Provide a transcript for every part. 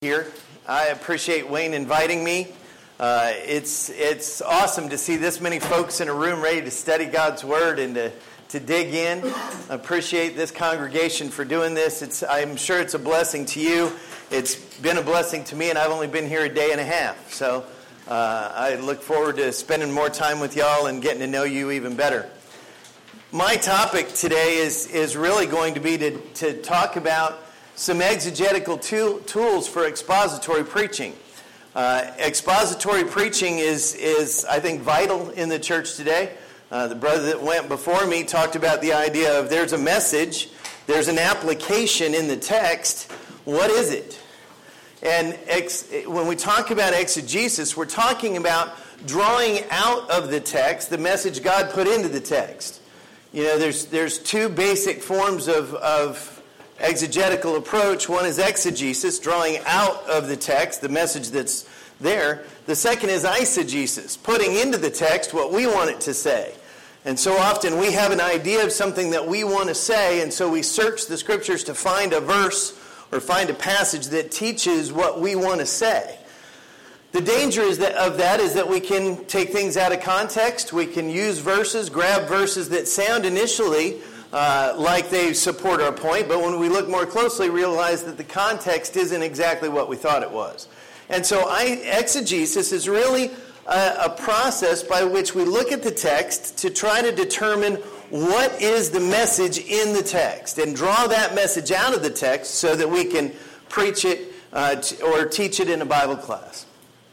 Here. I appreciate Wayne inviting me. It's awesome to see this many folks in a room ready to study God's Word and to dig in. I appreciate this congregation for doing this. I'm sure it's a blessing to you. It's been a blessing to me, and I've only been here a day and a half. So I look forward to spending more time with y'all and getting to know you even better. My topic today is really going to be to talk about some exegetical tools for expository preaching. Expository preaching is, I think, vital in the church today. The brother that went before me talked about the idea of there's a message, there's an application in the text. What is it? And when we talk about exegesis, we're talking about drawing out of the text the message God put into the text. You know, there's two basic forms of exegetical approach. One is exegesis, drawing out of the text the message that's there. The second is eisegesis, putting into the text what we want it to say. And so often we have an idea of something that we want to say, and so we search the scriptures to find a verse or find a passage that teaches what we want to say. The danger of that is that we can take things out of context. We can use verses, grab verses that sound initially like they support our point, but when we look more closely, realize that the context isn't exactly what we thought it was. And so exegesis is really a process by which we look at the text to try to determine what is the message in the text and draw that message out of the text so that we can preach it or teach it in a Bible class.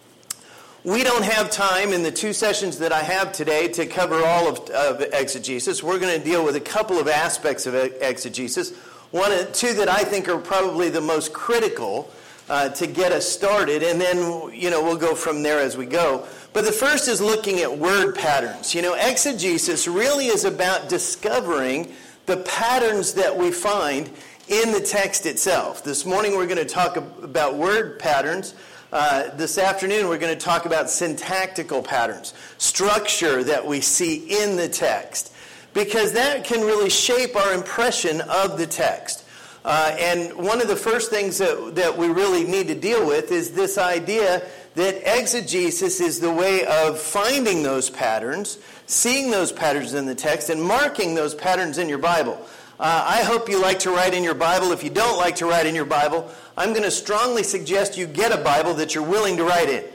We don't have time in the two sessions that I have today to cover all of exegesis. We're going to deal with a couple of aspects of exegesis. Two that I think are probably the most critical to get us started, and then we'll go from there as we go. But the first is looking at word patterns. Exegesis really is about discovering the patterns that we find in the text itself. This morning we're going to talk about word patterns. This afternoon we're going to talk about syntactical patterns, structure that we see in the text, because that can really shape our impression of the text. And one of the first things that we really need to deal with is this idea that exegesis is the way of finding those patterns, seeing those patterns in the text, and marking those patterns in your Bible. I hope you like to write in your Bible. If you don't like to write in your Bible, I'm going to strongly suggest you get a Bible that you're willing to write in.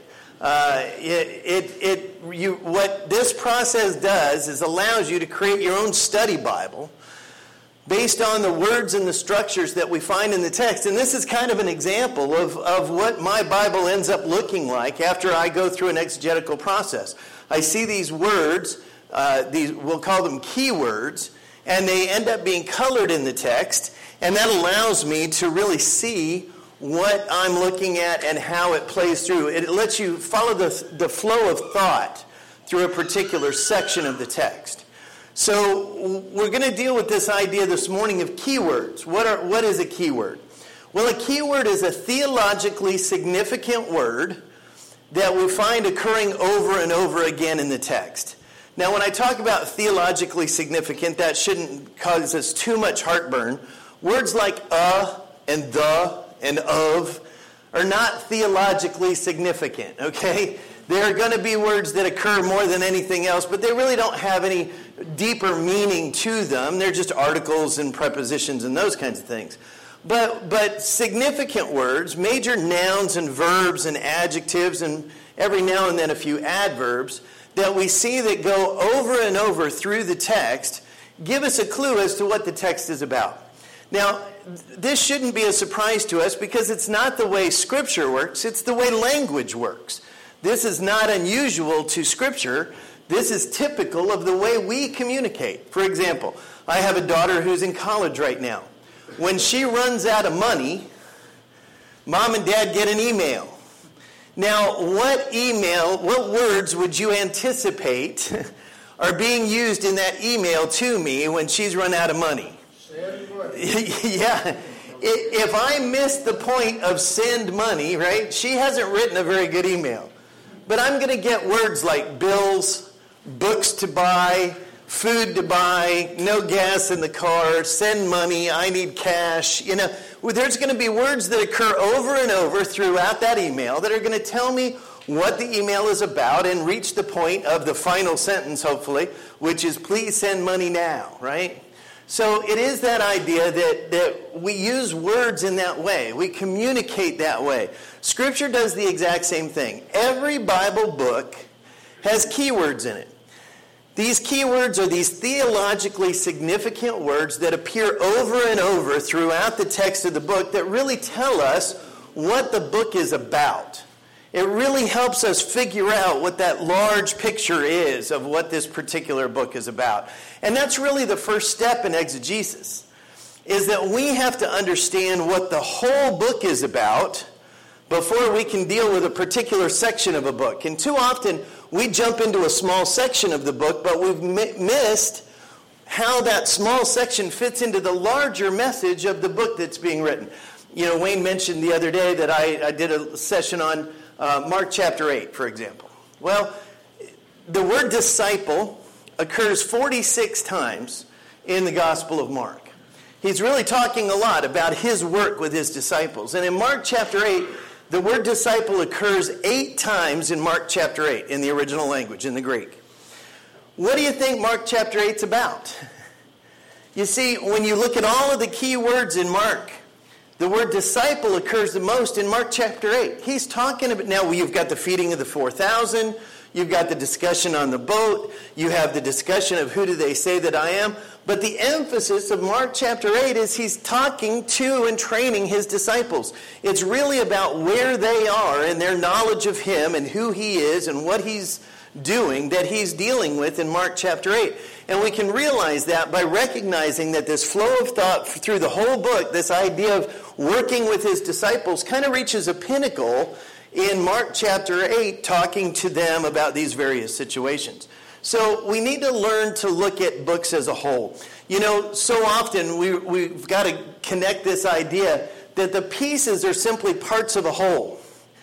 What this process does is allows you to create your own study Bible based on the words and the structures that we find in the text. And this is kind of an example of what my Bible ends up looking like after I go through an exegetical process. I see these words, we'll call them keywords, and they end up being colored in the text, and that allows me to really see what I'm looking at and how it plays through. It lets you follow the flow of thought through a particular section of the text. So we're going to deal with this idea this morning of keywords. What is a keyword? Well, a keyword is a theologically significant word that we find occurring over and over again in the text. Now, when I talk about theologically significant, that shouldn't cause us too much heartburn. Words like and the and of are not theologically significant, okay? There are going to be words that occur more than anything else, but they really don't have any deeper meaning to them. They're just articles and prepositions and those kinds of things. But significant words, major nouns and verbs and adjectives, and every now and then a few adverbs, that we see that go over and over through the text, give us a clue as to what the text is about. Now, this shouldn't be a surprise to us because it's not the way Scripture works, it's the way language works. This is not unusual to Scripture. This is typical of the way we communicate. For example, I have a daughter who's in college right now. When she runs out of money, Mom and Dad get an email. Now, what words would you anticipate are being used in that email to me when she's run out of money? Yeah. If I miss the point of send money, right, she hasn't written a very good email. But I'm going to get words like bills, books to buy, food to buy, no gas in the car, send money, I need cash. there's going to be words that occur over and over throughout that email that are going to tell me what the email is about and reach the point of the final sentence, hopefully, which is please send money now, right? So it is that idea that we use words in that way. We communicate that way. Scripture does the exact same thing. Every Bible book has keywords in it. These keywords are these theologically significant words that appear over and over throughout the text of the book that really tell us what the book is about. It really helps us figure out what that large picture is of what this particular book is about. And that's really the first step in exegesis, is that we have to understand what the whole book is about before we can deal with a particular section of a book. And too often, we jump into a small section of the book, but we've missed how that small section fits into the larger message of the book that's being written. You know, Wayne mentioned the other day that I did a session on Mark chapter 8, for example. Well, the word disciple occurs 46 times in the Gospel of Mark. He's really talking a lot about his work with his disciples. And in Mark chapter 8, the word disciple occurs 8 times in Mark chapter 8 in the original language, in the Greek. What do you think Mark chapter 8 is about? You see, when you look at all of the key words in Mark, the word disciple occurs the most in Mark chapter 8. He's talking about, now you've got the feeding of the 4,000, you've got the discussion on the boat, you have the discussion of who do they say that I am, but the emphasis of Mark chapter 8 is he's talking to and training his disciples. It's really about where they are in their knowledge of him and who he is and what he's doing that he's dealing with in Mark chapter 8. And we can realize that by recognizing that this flow of thought through the whole book, this idea of working with his disciples, kind of reaches a pinnacle in Mark chapter 8, talking to them about these various situations. So we need to learn to look at books as a whole. You know, so often we've got to connect this idea that the pieces are simply parts of a whole.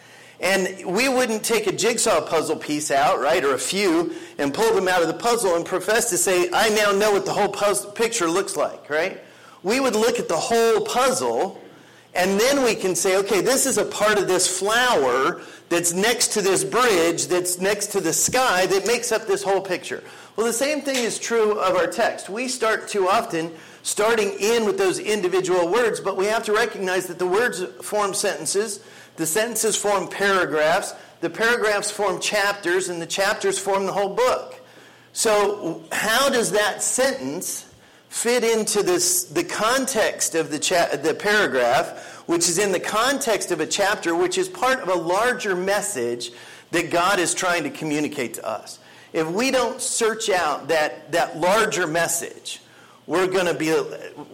And we wouldn't take a jigsaw puzzle piece out, right, or a few, and pull them out of the puzzle and profess to say, I now know what the whole picture looks like, right? We would look at the whole puzzle, and then we can say, okay, this is a part of this flower that's next to this bridge, that's next to the sky, that makes up this whole picture. Well, the same thing is true of our text. We start too often starting in with those individual words, but we have to recognize that the words form sentences, the sentences form paragraphs, the paragraphs form chapters, and the chapters form the whole book. So how does that sentence fit into the context of the paragraph, which is in the context of a chapter, which is part of a larger message that God is trying to communicate to us? If we don't search out that larger message, we're going to be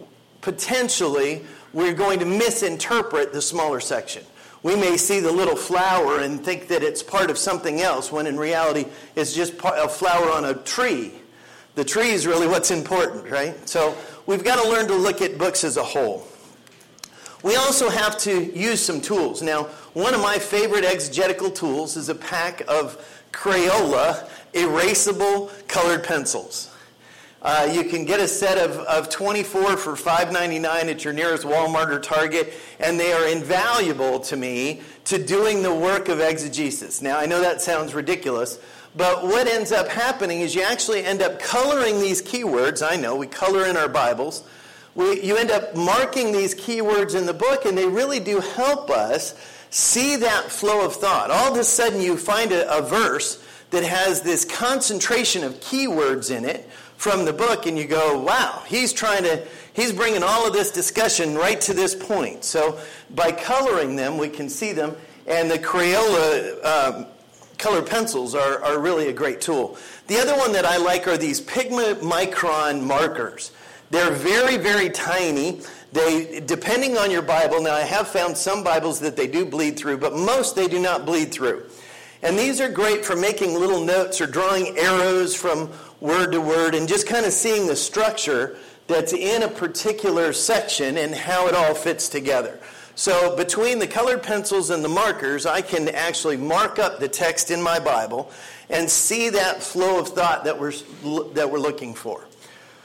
we're going to misinterpret the smaller section. We may see the little flower and think that it's part of something else, when in reality it's just a flower on a tree. The tree is really what's important, right? So we've got to learn to look at books as a whole. We also have to use some tools. Now, one of my favorite exegetical tools is a pack of Crayola erasable colored pencils. You can get a set of 24 for $5.99 at your nearest Walmart or Target, and they are invaluable to me to doing the work of exegesis. Now, I know that sounds ridiculous, but what ends up happening is you actually end up coloring these keywords. I know, we color in our Bibles. You end up marking these keywords in the book, and they really do help us see that flow of thought. All of a sudden, you find a verse that has this concentration of keywords in it from the book, and you go, wow, he's bringing all of this discussion right to this point. So by coloring them, we can see them, and the Crayola colored pencils are really a great tool. The other one that I like are these Pigma Micron markers. They're very, very tiny. They, depending on your Bible, now I have found some Bibles that they do bleed through, but most they do not bleed through. And these are great for making little notes or drawing arrows from word to word and just kind of seeing the structure that's in a particular section and how it all fits together. So between the colored pencils and the markers, I can actually mark up the text in my Bible and see that flow of thought that we're looking for.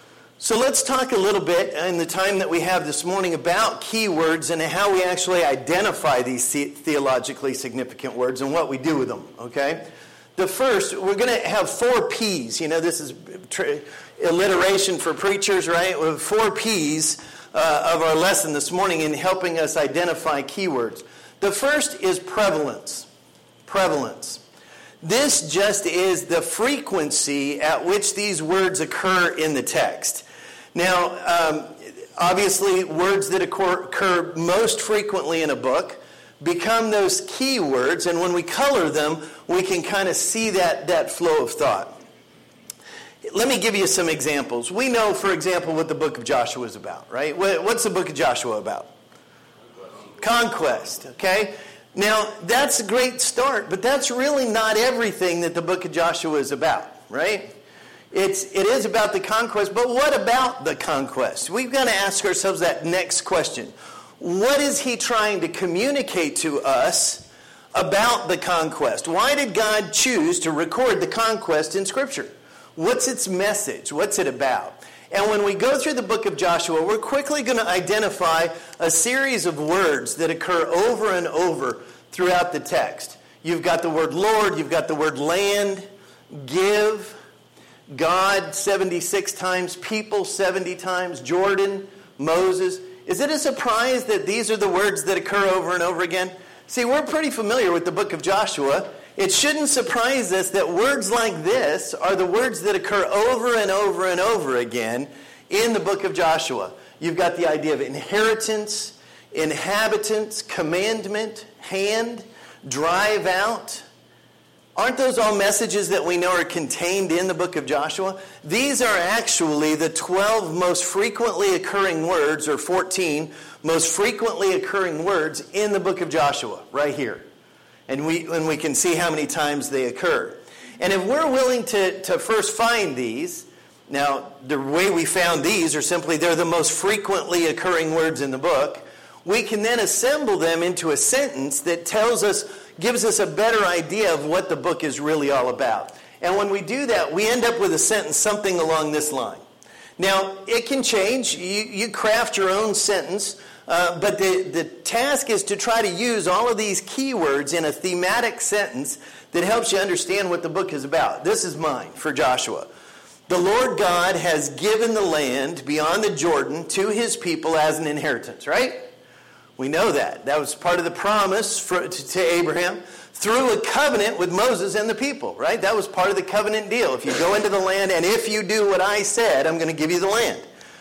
So let's talk a little bit in the time that we have this morning about keywords and how we actually identify these theologically significant words and what we do with them, okay? The first, we're going to have 4 P's. You know, this is alliteration for preachers, right? We have 4 P's of our lesson this morning in helping us identify keywords. The first is prevalence. Prevalence. This just is the frequency at which these words occur in the text. Now, obviously, words that occur most frequently in a book become those key words, and when we color them, we can kind of see that flow of thought. Let me give you some examples. We know, for example, what the book of Joshua is about, right? What's the book of Joshua about? Conquest, okay? Now, that's a great start, but that's really not everything that the book of Joshua is about, right? It is about the conquest, but what about the conquest? We've got to ask ourselves that next question. What is he trying to communicate to us about the conquest? Why did God choose to record the conquest in Scripture? What's its message? What's it about? And when we go through the book of Joshua, we're quickly going to identify a series of words that occur over and over throughout the text. You've got the word Lord, you've got the word land, give, God 76 times, people 70 times, Jordan, Moses. Is it a surprise that these are the words that occur over and over again? See, we're pretty familiar with the book of Joshua. It shouldn't surprise us that words like this are the words that occur over and over and over again in the book of Joshua. You've got the idea of inheritance, inhabitants, commandment, hand, drive out. Aren't those all messages that we know are contained in the book of Joshua? These are actually the 12 most frequently occurring words, or 14 most frequently occurring words in the book of Joshua, right here. And we can see how many times they occur. And if we're willing to first find these, now the way we found these are simply they're the most frequently occurring words in the book, we can then assemble them into a sentence that gives us a better idea of what the book is really all about. And when we do that, we end up with a sentence something along this line. Now, it can change. You craft your own sentence, but the task is to try to use all of these keywords in a thematic sentence that helps you understand what the book is about. This is mine for Joshua. The Lord God has given the land beyond the Jordan to his people as an inheritance, right? We know that. That was part of the promise to Abraham through a covenant with Moses and the people, right? That was part of the covenant deal. If you go into the land and if you do what I said, I'm going to give you the land.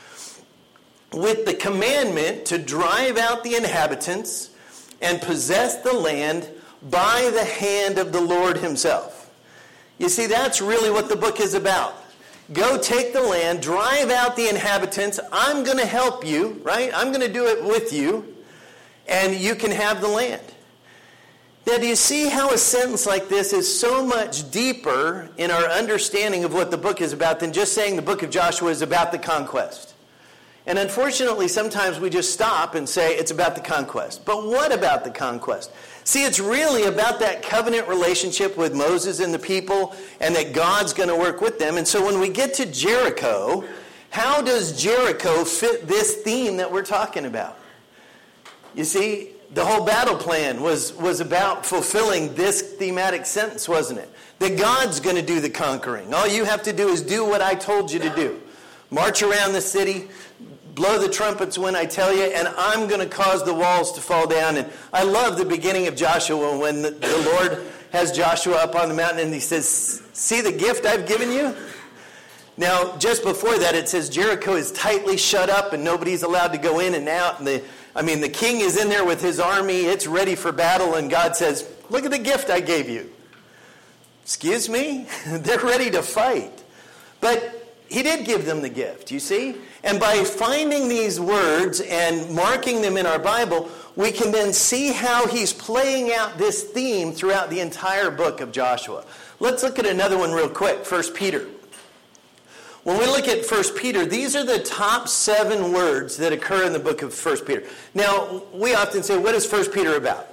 With the commandment to drive out the inhabitants and possess the land by the hand of the Lord himself. You see, that's really what the book is about. Go take the land, drive out the inhabitants. I'm going to help you, right? I'm going to do it with you. And you can have the land. Now, do you see how a sentence like this is so much deeper in our understanding of what the book is about than just saying the book of Joshua is about the conquest? And unfortunately, sometimes we just stop and say it's about the conquest. But what about the conquest? See, it's really about that covenant relationship with Moses and the people, and that God's going to work with them. And so when we get to Jericho, how does Jericho fit this theme that we're talking about? You see, the whole battle plan was about fulfilling this thematic sentence, wasn't it? That God's going to do the conquering. All you have to do is do what I told you to do. March around the city, blow the trumpets when I tell you, and I'm going to cause the walls to fall down. And I love the beginning of Joshua when the Lord has Joshua up on the mountain and he says, see the gift I've given you? Now, just before that, it says Jericho is tightly shut up and nobody's allowed to go in and out. And the king is in there with his army. It's ready for battle. And God says, look at the gift I gave you. Excuse me? They're ready to fight. But he did give them the gift, you see? And by finding these words and marking them in our Bible, we can then see how he's playing out this theme throughout the entire book of Joshua. Let's look at another one real quick, 1 Peter. When we look at 1 Peter, these are the top 7 words that occur in the book of 1 Peter. Now, we often say, what is 1 Peter about?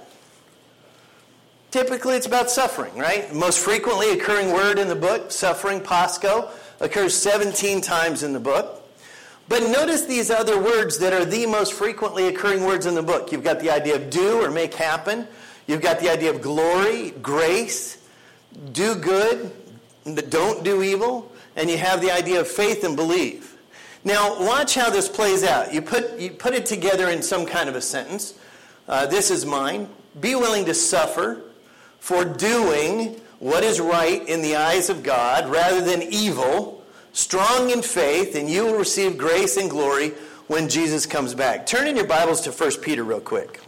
Typically, it's about suffering, right? Most frequently occurring word in the book, suffering, pasco, occurs 17 times in the book. But notice these other words that are the most frequently occurring words in the book. You've got the idea of do or make happen. You've got the idea of glory, grace, do good, don't do evil. And you have the idea of faith and believe. Now, watch how this plays out. You put it together in some kind of a sentence. This is mine. Be willing to suffer for doing what is right in the eyes of God rather than evil, strong in faith, and you will receive grace and glory when Jesus comes back. Turn in your Bibles to 1 Peter real quick.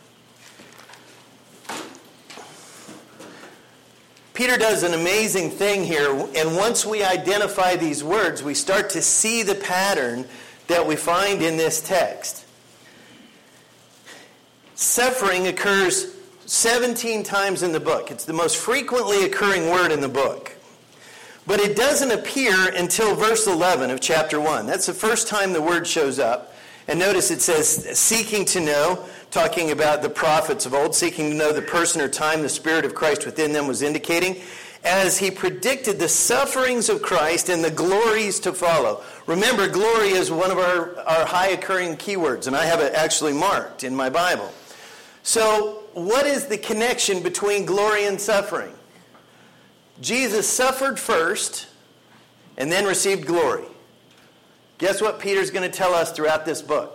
Peter does an amazing thing here, and once we identify these words, we start to see the pattern that we find in this text. Suffering occurs 17 times in the book. It's the most frequently occurring word in the book. But it doesn't appear until verse 11 of chapter 1. That's the first time the word shows up. And notice it says, seeking to know, talking about the prophets of old, seeking to know the person or time the Spirit of Christ within them was indicating, as he predicted the sufferings of Christ and the glories to follow. Remember, glory is one of our high occurring keywords, and I have it actually marked in my Bible. So, what is the connection between glory and suffering? Jesus suffered first and then received glory. Guess what Peter's going to tell us throughout this book?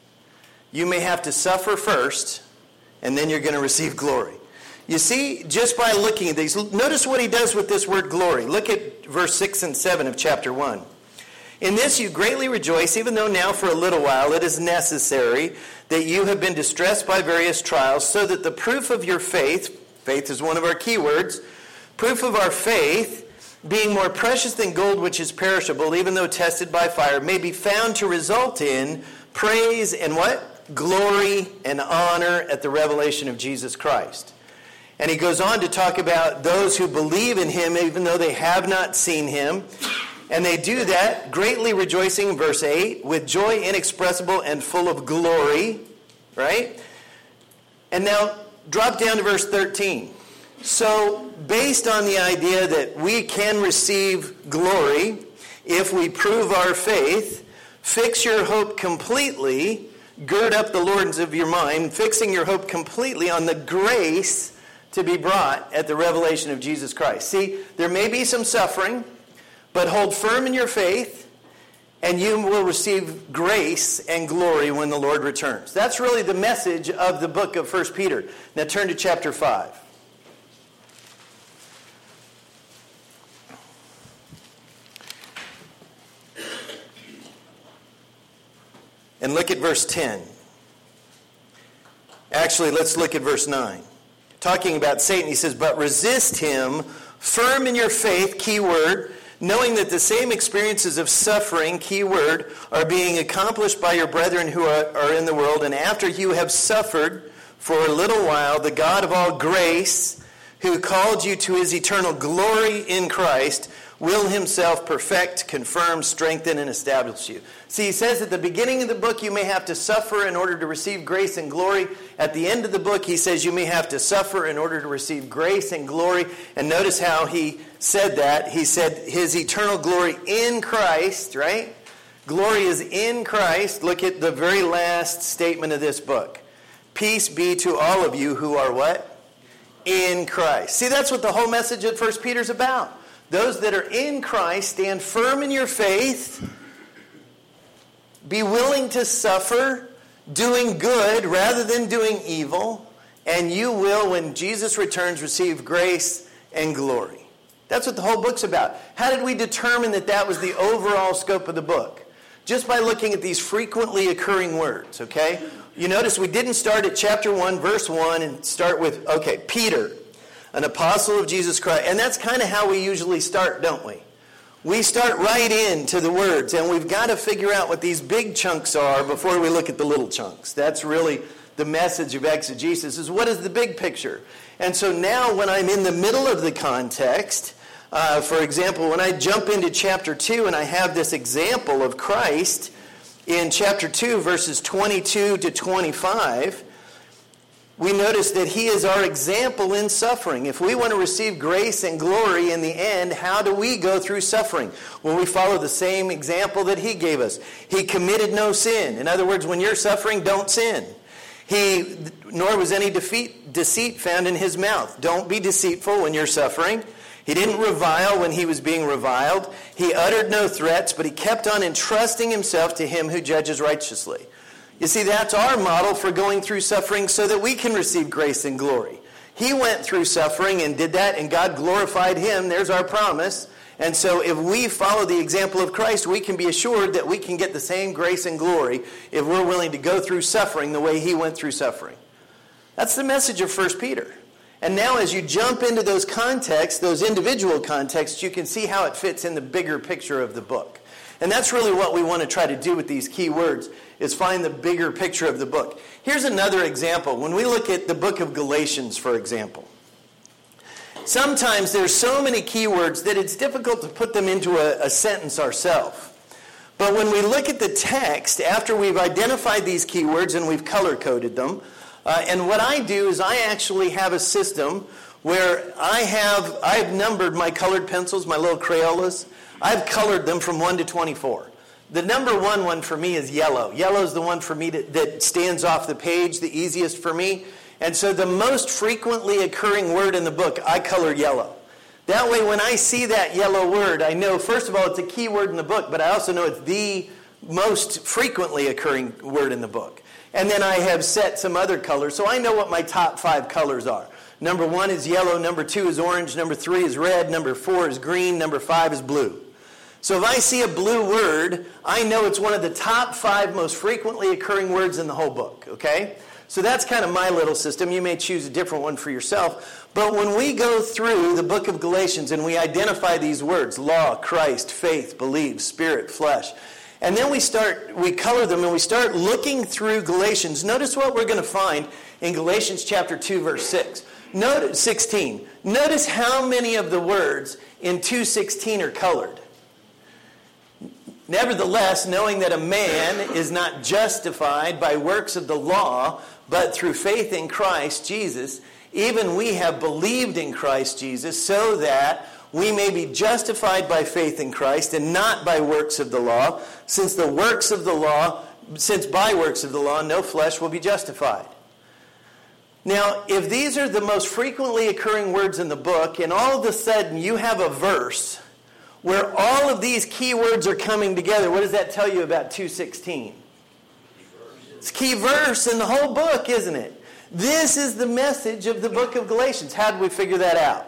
You may have to suffer first and then you're going to receive glory. You see, just by looking at these, notice what he does with this word glory. Look at verse 6 and 7 of chapter 1. In this you greatly rejoice, even though now for a little while it is necessary that you have been distressed by various trials, so that the proof of your faith, faith is one of our key words, proof of our faith, being more precious than gold which is perishable, even though tested by fire, may be found to result in praise and what? Glory and honor at the revelation of Jesus Christ. And he goes on to talk about those who believe in him even though they have not seen him. And they do that, greatly rejoicing, verse 8, with joy inexpressible and full of glory. Right? And now drop down to verse 13. So, based on the idea that we can receive glory if we prove our faith, fix your hope completely, gird up the loins of your mind, fixing your hope completely on the grace to be brought at the revelation of Jesus Christ. See, there may be some suffering, but hold firm in your faith, and you will receive grace and glory when the Lord returns. That's really the message of the book of 1 Peter. Now turn to chapter 5. And look at verse 10. Actually, let's look at verse 9. Talking about Satan, he says, but resist him, firm in your faith, key word, knowing that the same experiences of suffering, key word, are being accomplished by your brethren who are in the world. And after you have suffered for a little while, the God of all grace, who called you to his eternal glory in Christ, will himself perfect, confirm, strengthen, and establish you. See, he says at the beginning of the book you may have to suffer in order to receive grace and glory. At the end of the book he says you may have to suffer in order to receive grace and glory. And notice how he said that. He said his eternal glory in Christ, right? Glory is in Christ. Look at the very last statement of this book. Peace be to all of you who are what? In Christ. See, that's what the whole message of 1 Peter is about. Those that are in Christ, stand firm in your faith, be willing to suffer, doing good rather than doing evil, and you will, when Jesus returns, receive grace and glory. That's what the whole book's about. How did we determine that that was the overall scope of the book? Just by looking at these frequently occurring words, okay? You notice we didn't start at chapter 1, verse 1, and start with, okay, Peter, an apostle of Jesus Christ. And that's kind of how we usually start, don't we? We start right into the words, and we've got to figure out what these big chunks are before we look at the little chunks. That's really the message of exegesis, is what is the big picture? And so now when I'm in the middle of the context, for example, when I jump into chapter 2 and I have this example of Christ in chapter 2, verses 22 to 25, we notice that he is our example in suffering. If we want to receive grace and glory in the end, how do we go through suffering? Well, we follow the same example that he gave us. He committed no sin. In other words, when you're suffering, don't sin. Nor was any deceit found in his mouth. Don't be deceitful when you're suffering. He didn't revile when he was being reviled. He uttered no threats, but he kept on entrusting himself to him who judges righteously. You see, that's our model for going through suffering so that we can receive grace and glory. He went through suffering and did that, and God glorified him. There's our promise. And so if we follow the example of Christ, we can be assured that we can get the same grace and glory if we're willing to go through suffering the way he went through suffering. That's the message of 1 Peter. And now as you jump into those contexts, those individual contexts, you can see how it fits in the bigger picture of the book. And that's really what we want to try to do with these key words, is find the bigger picture of the book. Here's another example. When we look at the book of Galatians, for example, sometimes there's so many key words that it's difficult to put them into a sentence ourselves. But when we look at the text, after we've identified these key words and we've color-coded them, and what I do is I actually have a system where I've numbered my colored pencils, my little Crayolas. I've colored them from 1 to 24. The number one for me is yellow. Yellow is the one for me that stands off the page, the easiest for me. And so the most frequently occurring word in the book, I color yellow. That way when I see that yellow word, I know, first of all, it's a key word in the book, but I also know it's the most frequently occurring word in the book. And then I have set some other colors, so I know what my top 5 colors are. Number 1 is yellow, number 2 is orange, number 3 is red, number 4 is green, number 5 is blue. So if I see a blue word, I know it's one of the top 5 most frequently occurring words in the whole book, okay? So that's kind of my little system. You may choose a different one for yourself. But when we go through the book of Galatians and we identify these words, law, Christ, faith, believe, spirit, flesh, and then we color them and we start looking through Galatians, notice what we're going to find in Galatians chapter 2, verse 16. Notice how many of the words in 2:16 are colored. Nevertheless, knowing that a man is not justified by works of the law, but through faith in Christ Jesus, even we have believed in Christ Jesus, so that we may be justified by faith in Christ and not by works of the law, since by works of the law no flesh will be justified. Now, if these are the most frequently occurring words in the book, and all of a sudden you have a verse where all of these key words are coming together, what does that tell you about 2:16? It's a key verse in the whole book, isn't it? This is the message of the book of Galatians. How did we figure that out?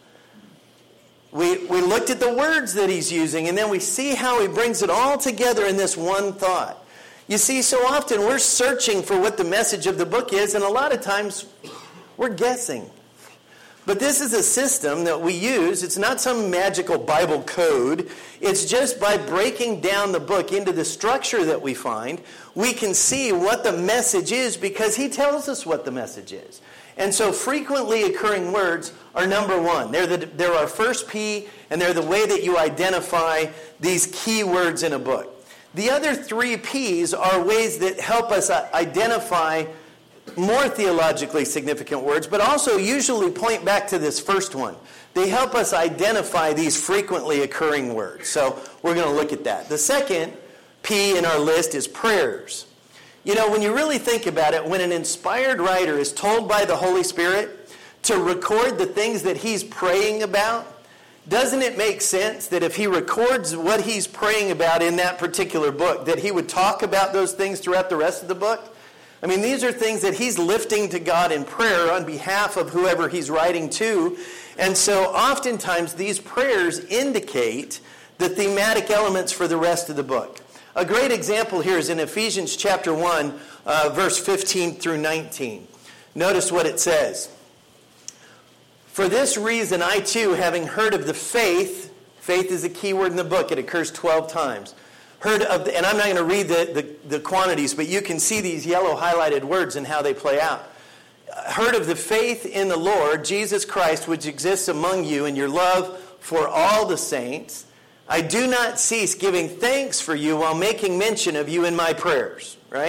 We looked at the words that he's using, and then we see how he brings it all together in this one thought. You see, so often we're searching for what the message of the book is, and a lot of times we're guessing. But this is a system that we use. It's not some magical Bible code. It's just by breaking down the book into the structure that we find, we can see what the message is because he tells us what the message is. And so frequently occurring words are number 1. They're our first P, and they're the way that you identify these key words in a book. The other 3 Ps are ways that help us identify more theologically significant words, but also usually point back to this first one. They help us identify these frequently occurring words. So we're going to look at that. The second P in our list is prayers. You know, when you really think about it, when an inspired writer is told by the Holy Spirit to record the things that he's praying about, doesn't it make sense that if he records what he's praying about in that particular book, that he would talk about those things throughout the rest of the book? I mean, these are things that he's lifting to God in prayer on behalf of whoever he's writing to. And so oftentimes these prayers indicate the thematic elements for the rest of the book. A great example here is in Ephesians chapter 1, verse 15 through 19. Notice what it says. For this reason, I too, having heard of the faith is a key word in the book. It occurs 12 times. Heard of, and I'm not going to read the quantities, but you can see these yellow highlighted words and how they play out. Heard of the faith in the Lord, Jesus Christ, which exists among you, and your love for all the saints. I do not cease giving thanks for you while making mention of you in my prayers. Right?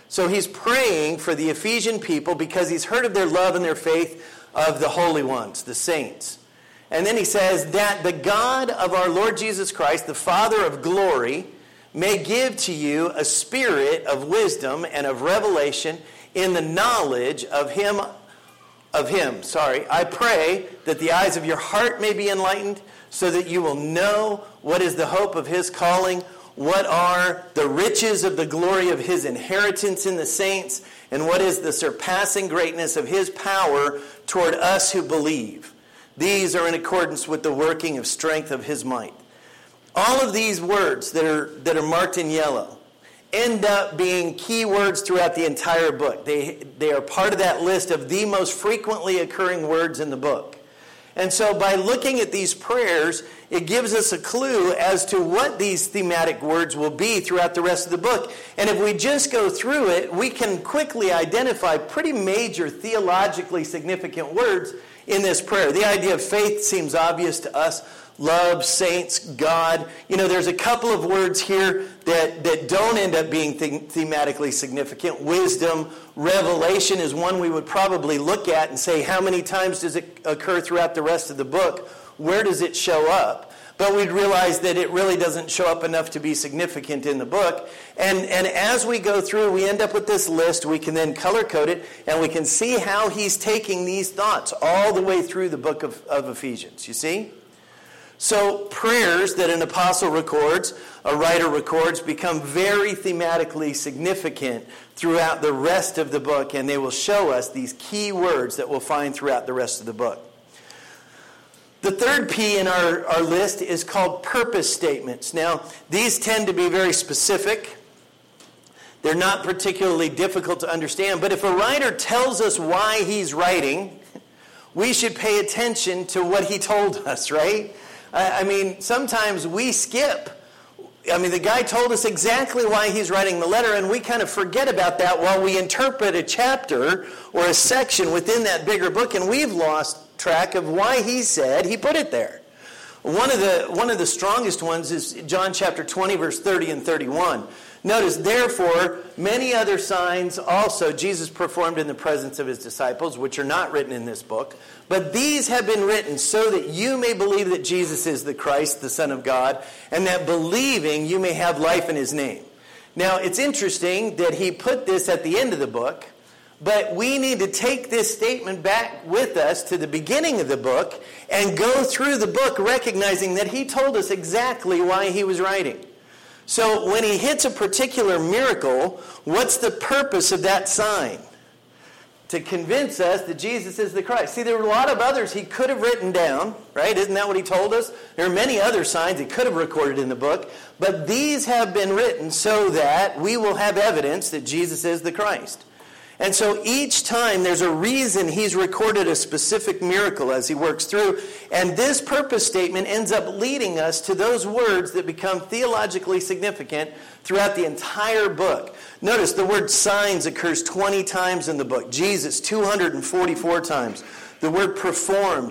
So he's praying for the Ephesian people because he's heard of their love and their faith of the holy ones, the saints. And then he says that the God of our Lord Jesus Christ, the Father of glory, may give to you a spirit of wisdom and of revelation in the knowledge of him. I pray that the eyes of your heart may be enlightened, so that you will know what is the hope of his calling, what are the riches of the glory of his inheritance in the saints, and what is the surpassing greatness of his power toward us who believe. These are in accordance with the working of strength of his might. All of these words that are marked in yellow end up being key words throughout the entire book. They are part of that list of the most frequently occurring words in the book. And so by looking at these prayers, it gives us a clue as to what these thematic words will be throughout the rest of the book. And if we just go through it, we can quickly identify pretty major theologically significant words in this prayer. The idea of faith seems obvious to us. Love, saints, God. There's a couple of words here that don't end up being thematically significant. Wisdom, revelation is one we would probably look at and say, how many times does it occur throughout the rest of the book? Where does it show up? But we'd realize that it really doesn't show up enough to be significant in the book. And as we go through, we end up with this list. We can then color code it, and we can see how he's taking these thoughts all the way through the book of Ephesians. You see? So prayers that an apostle records, a writer records, become very thematically significant throughout the rest of the book, and they will show us these key words that we'll find throughout the rest of the book. The third P in our list is called purpose statements. Now, these tend to be very specific. They're not particularly difficult to understand, but if a writer tells us why he's writing, we should pay attention to what he told us, right? Sometimes we skip. The guy told us exactly why he's writing the letter, and we kind of forget about that while we interpret a chapter or a section within that bigger book, and we've lost track of why he said he put it there. One of the strongest ones is John chapter 20, verse 30 and 31. Notice, therefore, many other signs also Jesus performed in the presence of his disciples, which are not written in this book. But these have been written so that you may believe that Jesus is the Christ, the Son of God, and that believing you may have life in his name. Now, it's interesting that he put this at the end of the book, but we need to take this statement back with us to the beginning of the book and go through the book recognizing that he told us exactly why he was writing. So when he hits a particular miracle, what's the purpose of that sign? To convince us that Jesus is the Christ. See, there were a lot of others he could have written down, right? Isn't that what he told us? There are many other signs he could have recorded in the book, but these have been written so that we will have evidence that Jesus is the Christ. And so each time there's a reason he's recorded a specific miracle as he works through. And this purpose statement ends up leading us to those words that become theologically significant throughout the entire book. Notice the word signs occurs 20 times in the book. Jesus, 244 times. The word performed,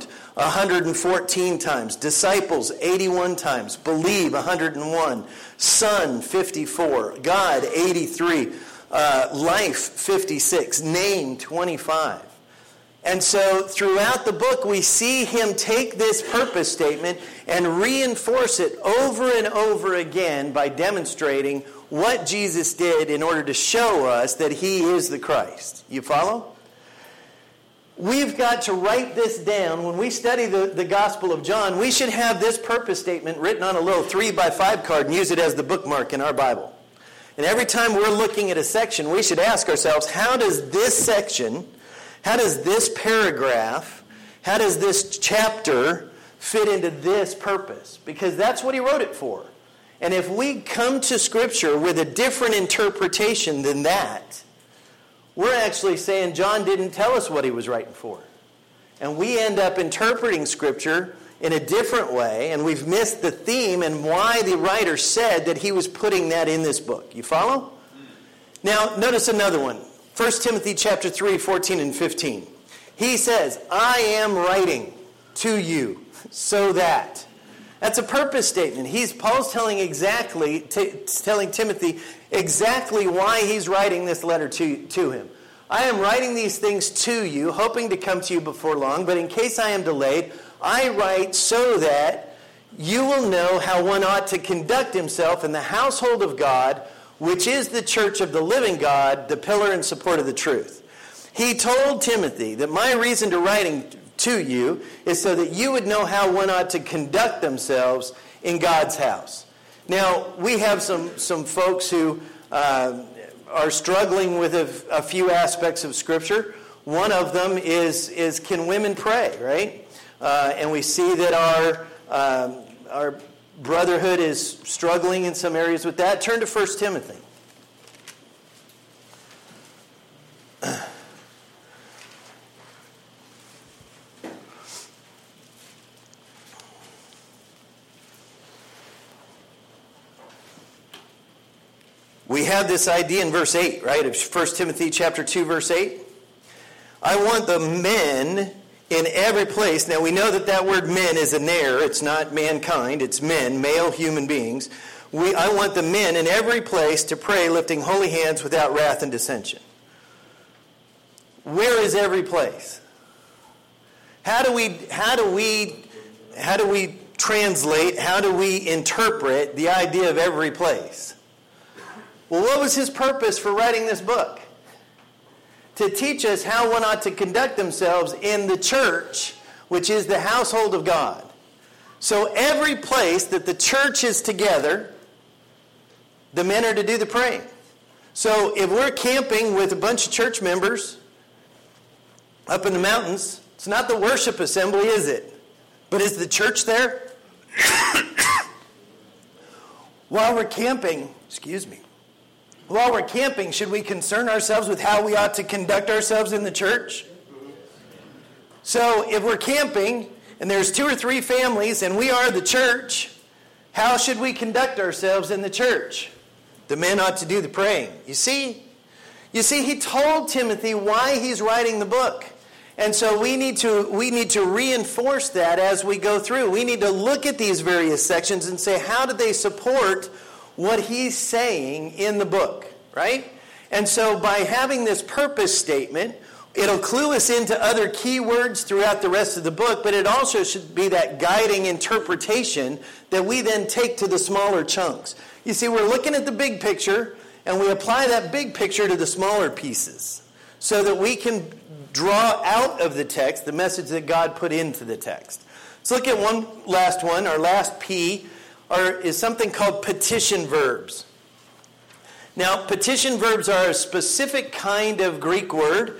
114 times. Disciples, 81 times. Believe, 101. Son, 54. God, 83. Life, 56. Name, 25. And so throughout the book, we see him take this purpose statement and reinforce it over and over again by demonstrating what Jesus did in order to show us that he is the Christ. You follow? We've got to write this down. When we study the Gospel of John, we should have this purpose statement written on a little 3x5 card and use it as the bookmark in our Bible. And every time we're looking at a section, we should ask ourselves, how does this section, how does this paragraph, how does this chapter fit into this purpose? Because that's what he wrote it for. And if we come to Scripture with a different interpretation than that, we're actually saying John didn't tell us what he was writing for. And we end up interpreting Scripture in a different way, and we've missed the theme and why the writer said that he was putting that in this book. You follow? Now, notice another one. 1 Timothy chapter 3, 14 and 15. He says, I am writing to you so that. That's a purpose statement. Paul's telling Timothy exactly why he's writing this letter to him. I am writing these things to you, hoping to come to you before long, but in case I am delayed, I write so that you will know how one ought to conduct himself in the household of God, which is the church of the living God, the pillar and support of the truth. He told Timothy that my reason to writing to you is so that you would know how one ought to conduct themselves in God's house. Now, we have some folks who are struggling with a few aspects of Scripture. One of them is can women pray, right? And we see that our brotherhood is struggling in some areas with that. Turn to 1 Timothy. We have this idea in verse 8, right, of 1 Timothy chapter 2, verse 8. I want the men in every place. Now, we know that word men is a ner. It's not mankind. It's men, male human beings. I want the men in every place to pray, lifting holy hands without wrath and dissension. Where is every place? How do we translate, how do we interpret the idea of every place? Well, what was his purpose for writing this book? To teach us how one ought to conduct themselves in the church, which is the household of God. So every place that the church is together, the men are to do the praying. So if we're camping with a bunch of church members up in the mountains, it's not the worship assembly, is it? But is the church there? While we're camping, should we concern ourselves with how we ought to conduct ourselves in the church? So if we're camping and there's 2 or 3 families and we are the church, how should we conduct ourselves in the church? The men ought to do the praying. You see, he told Timothy why he's writing the book. And so we need to reinforce that as we go through. We need to look at these various sections and say, how do they support what he's saying in the book, right? And so by having this purpose statement, it'll clue us into other key words throughout the rest of the book, but it also should be that guiding interpretation that we then take to the smaller chunks. You see, we're looking at the big picture, and we apply that big picture to the smaller pieces so that we can draw out of the text the message that God put into the text. Let's look at one last one. Our last P is something called petition verbs. Now, petition verbs are a specific kind of Greek word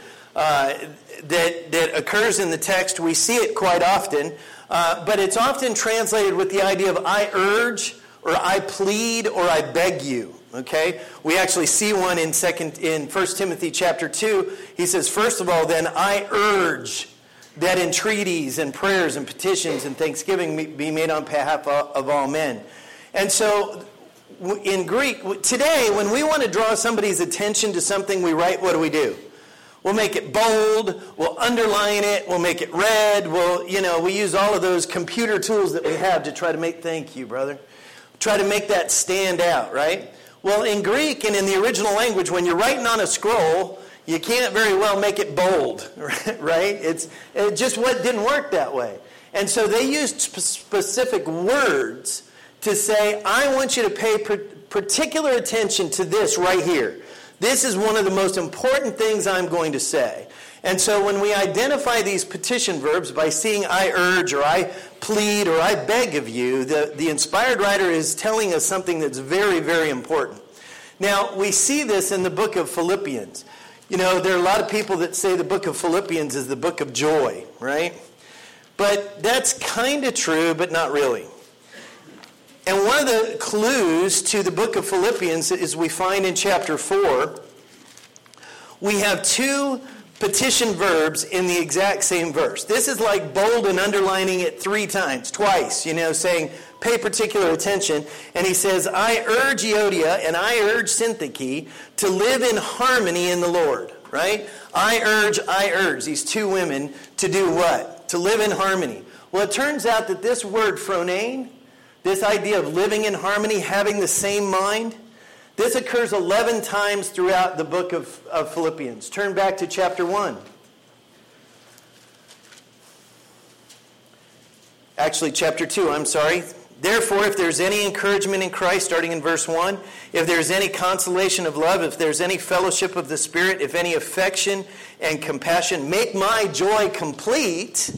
that occurs in the text. We see it quite often, but it's often translated with the idea of I urge, or I plead, or I beg you. Okay? We actually see one in 1 Timothy chapter 2. He says, first of all, then I urge that entreaties and prayers and petitions and thanksgiving be made on behalf of all men. And so in Greek, today, when we want to draw somebody's attention to something we write, what do? We'll make it bold, we'll underline it, we'll make it red, we use all of those computer tools that we have to try to make, thank you, brother, try to make that stand out, right? Well, in Greek and in the original language, when you're writing on a scroll, you can't very well make it bold, right? It just didn't work that way. And so they used specific words to say, I want you to pay particular attention to this right here. This is one of the most important things I'm going to say. And so when we identify these petition verbs by seeing I urge, or I plead, or I beg of you, the inspired writer is telling us something that's very, very important. Now, we see this in the book of Philippians. There are a lot of people that say the book of Philippians is the book of joy, right? But that's kind of true, but not really. And one of the clues to the book of Philippians is we find in chapter 4, we have 2 petition verbs in the exact same verse. This is like bold and underlining it 3 times, twice, saying, pay particular attention. And he says, I urge Euodia and I urge Syntyche to live in harmony in the Lord, right? I urge these 2 women to do what? To live in harmony. Well, it turns out that this word, phronane, This idea of living in harmony, having the same mind, this occurs 11 times throughout the book of Philippians. Turn back to chapter 1. Actually, chapter 2, I'm sorry. Therefore, if there's any encouragement in Christ, starting in verse 1, if there's any consolation of love, if there's any fellowship of the Spirit, if any affection and compassion, make my joy complete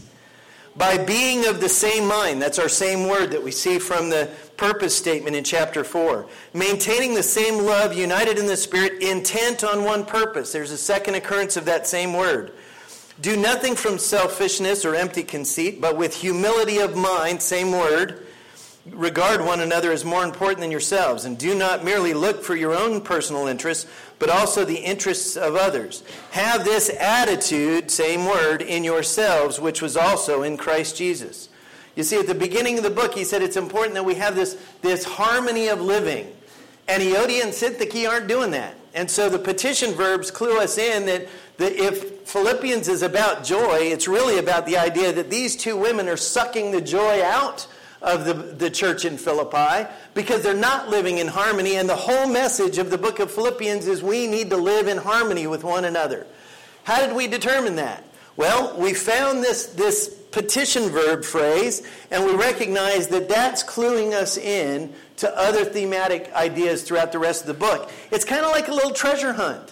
by being of the same mind. That's our same word that we see from the purpose statement in chapter 4. Maintaining the same love, united in the Spirit, intent on one purpose. There's a second occurrence of that same word. Do nothing from selfishness or empty conceit, but with humility of mind, same word, regard one another as more important than yourselves, and do not merely look for your own personal interests, but also the interests of others. Have this attitude, same word, in yourselves, which was also in Christ Jesus. You see, at the beginning of the book, he said it's important that we have this harmony of living. And Euodia and Syntyche aren't doing that. And so the petition verbs clue us in that if Philippians is about joy, it's really about the idea that these two women are sucking the joy out of the church in Philippi because they're not living in harmony. And the whole message of the book of Philippians is we need to live in harmony with one another. How did we determine that? Well, we found this petition verb phrase, and we recognize that that's cluing us in to other thematic ideas throughout the rest of the book. It's kind of like a little treasure hunt.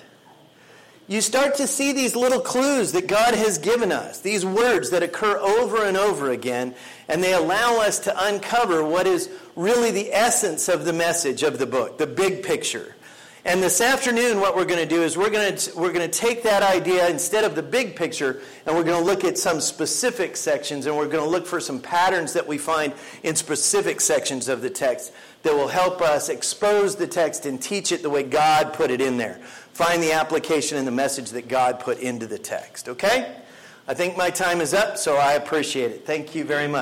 You start to see these little clues that God has given us, these words that occur over and over again, and they allow us to uncover what is really the essence of the message of the book, the big picture. And this afternoon, what we're going to do is we're going to take that idea instead of the big picture, and we're going to look at some specific sections, and we're going to look for some patterns that we find in specific sections of the text that will help us expose the text and teach it the way God put it in there. Find the application and the message that God put into the text. Okay? I think my time is up, so I appreciate it. Thank you very much.